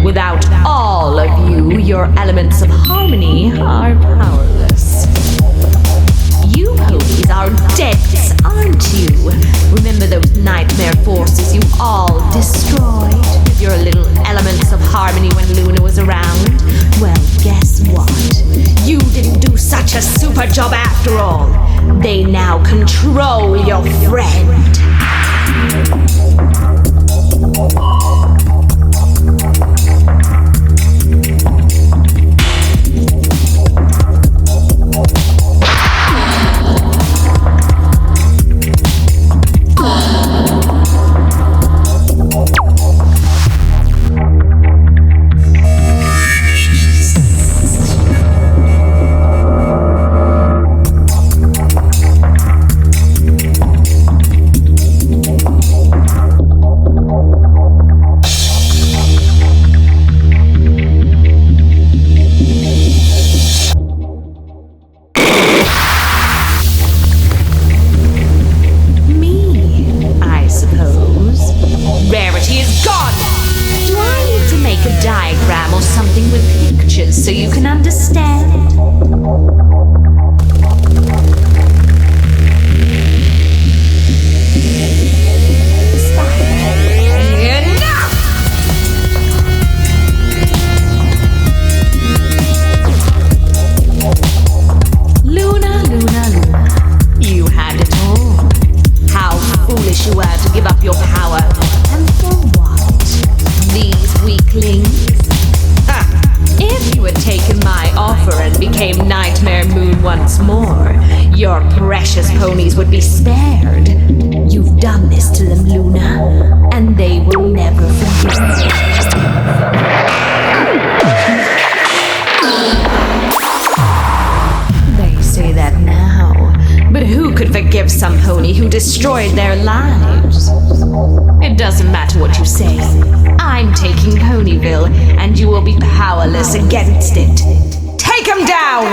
Without all of you, your elements of harmony are powerless. You ponies are dense, aren't you? Remember those nightmare forces you all destroyed with your little elements of harmony when Luna was around? Well, guess what? You didn't do such a super job after all. They now control your friend. So you can understand. Enough! Luna, you had it all. How foolish you were to give up your power. And for what? These weaklings? If you had taken my offer and became Nightmare Moon once more, your precious ponies would be spared. You've done this to them, Luna, and they will never forgive you. They say that now, but who could forgive some pony who destroyed their lives? It doesn't matter what you say. I'm taking Ponyville, and you will be powerless against it. Take him down!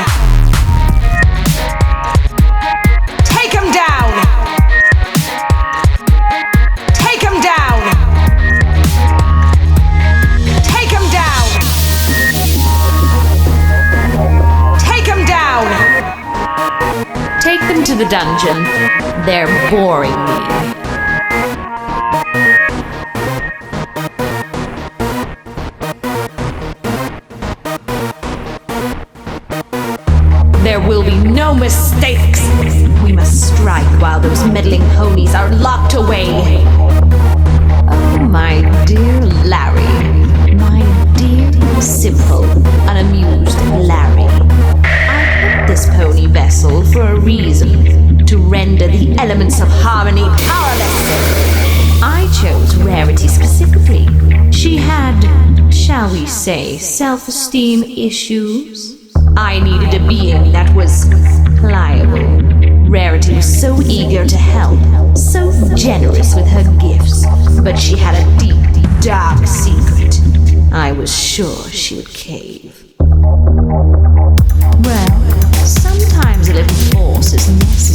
Take him down! Take him down! Take him down! Take him down! Take them to the dungeon. They're boring me. There will be no mistakes. We must strike while those meddling ponies are locked away. Oh, my dear Larry. My dear, simple, unamused Larry. I picked this pony vessel for a reason. To render the elements of harmony powerless. I chose Rarity specifically. She had, shall we say, self-esteem issues. I needed a being that was pliable. Rarity was so eager to help, so generous with her gifts, but she had a deep, dark secret. I was sure she would cave. Well, sometimes a little force is necessary.